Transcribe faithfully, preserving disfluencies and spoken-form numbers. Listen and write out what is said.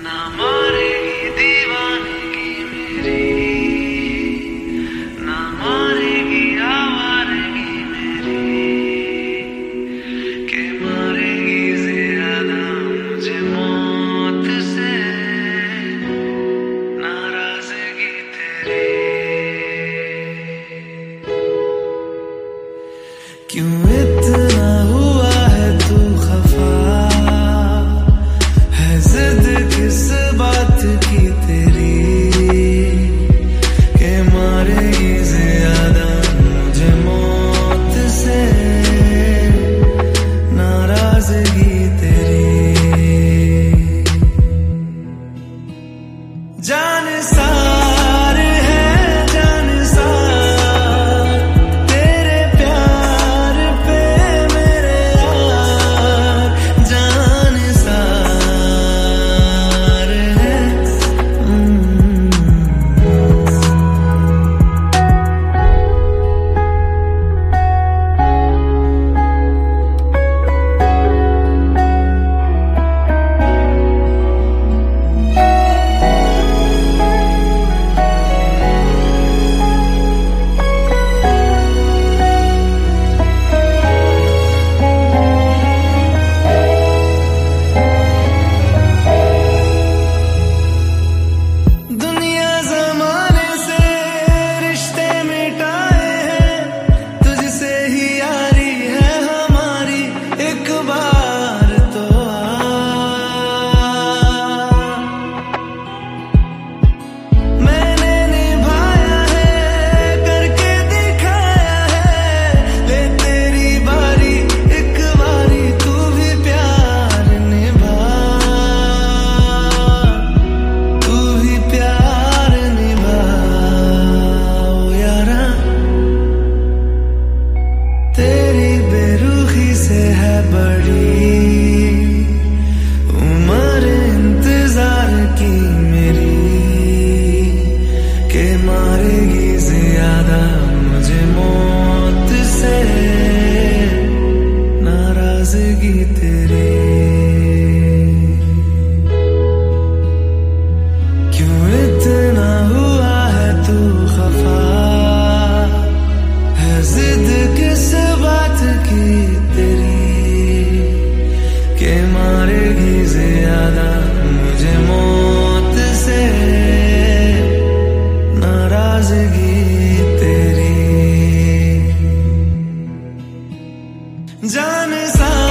ना मारेगी दीवानगी मेरी, ना मारेगी आवारगी मेरी, के मारेगी ज्यादा मुझे मौत से नाराजगी तेरी। क्यों इतना हुआ है तू खफा, है जिद किस बात की तेरी, के मारेगी ज्यादा मुझे मौत से नाराजगी तेरी। जान सार है जान सार तेरे प्यार पे मेरे यार, जान सार है। दुनिया जमाने से रिश्ते मिटाए हैं, तुझसे ही यारी है हमारी, एक बार तो आ। मैंने निभाया है करके दिखाया है, ले तेरी बारी एक बारी तू भी प्यार निभा, तू भी प्यार निभा ओ यारा। तेरी बेरुखी से है बड़ी उम्र इंतजार की मेरी, के मारेगी ज्यादा मुझे मौत से नाराजगी तेरी। क्यों इतना हुआ है तू खफा, है जिद किस बात की तेरी, के मारेगी ज्यादा मुझे मौत से नाराजगी तेरी। जान सा